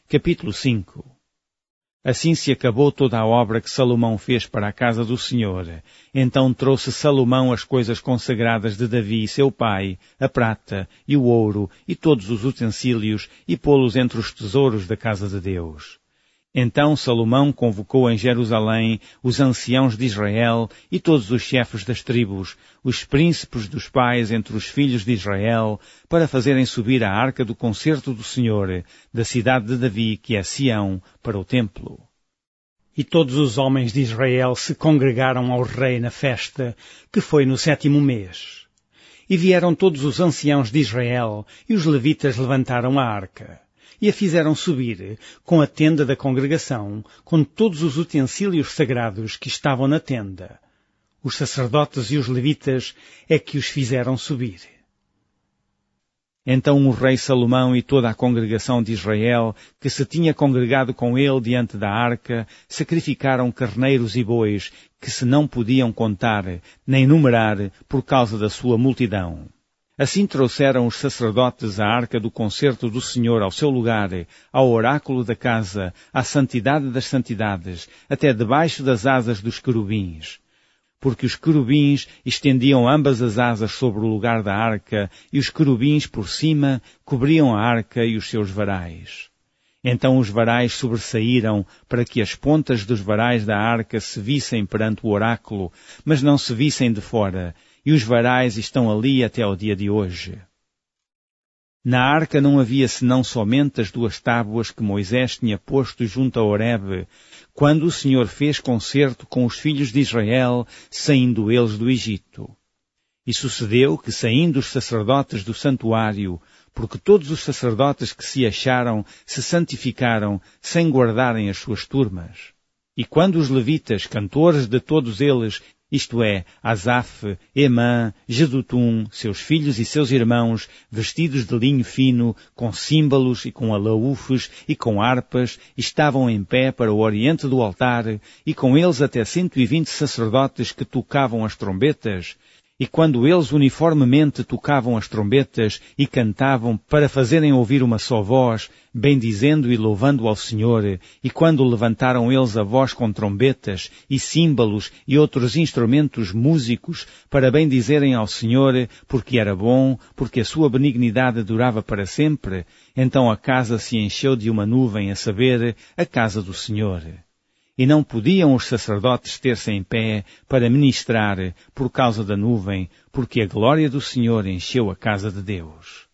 Capítulo 5. Assim se acabou toda a obra que Salomão fez para a casa do Senhor. Então trouxe Salomão as coisas consagradas de Davi, seu pai, a prata e o ouro e todos os utensílios, e pô-los entre os tesouros da casa de Deus. Então Salomão convocou em Jerusalém os anciãos de Israel e todos os chefes das tribos, os príncipes dos pais entre os filhos de Israel, para fazerem subir a arca do concerto do Senhor, da cidade de Davi, que é Sião, para o templo. E todos os homens de Israel se congregaram ao rei na festa, que foi no 7º mês. E vieram todos os anciãos de Israel, e os levitas levantaram a arca. E a fizeram subir, com a tenda da congregação, com todos os utensílios sagrados que estavam na tenda. Os sacerdotes e os levitas é que os fizeram subir. Então o rei Salomão e toda a congregação de Israel, que se tinha congregado com ele diante da arca, sacrificaram carneiros e bois, que se não podiam contar, nem numerar, por causa da sua multidão. Assim trouxeram os sacerdotes a arca do concerto do Senhor ao seu lugar, ao oráculo da casa, à santidade das santidades, até debaixo das asas dos querubins. Porque os querubins estendiam ambas as asas sobre o lugar da arca, e os querubins por cima cobriam a arca e os seus varais. Então os varais sobressaíram para que as pontas dos varais da arca se vissem perante o oráculo, mas não se vissem de fora, e os varais estão ali até ao dia de hoje. Na arca não havia senão somente as 2 tábuas que Moisés tinha posto junto a Horebe, quando o Senhor fez concerto com os filhos de Israel, saindo eles do Egito. E sucedeu que, saindo os sacerdotes do santuário, porque todos os sacerdotes que se acharam se santificaram, sem guardarem as suas turmas. E quando os levitas, cantores de todos eles, isto é, Asaf, Emã, Jedutum, seus filhos e seus irmãos, vestidos de linho fino, com símbolos e com alaúfes e com harpas, estavam em pé para o oriente do altar, e com eles até 120 sacerdotes que tocavam as trombetas. E quando eles uniformemente tocavam as trombetas e cantavam para fazerem ouvir uma só voz, bendizendo e louvando ao Senhor, e quando levantaram eles a voz com trombetas e símbolos e outros instrumentos músicos para bendizerem ao Senhor, porque era bom, porque a sua benignidade durava para sempre, então a casa se encheu de uma nuvem, a saber, a casa do Senhor. E não podiam os sacerdotes ter-se em pé para ministrar por causa da nuvem, porque a glória do Senhor encheu a casa de Deus.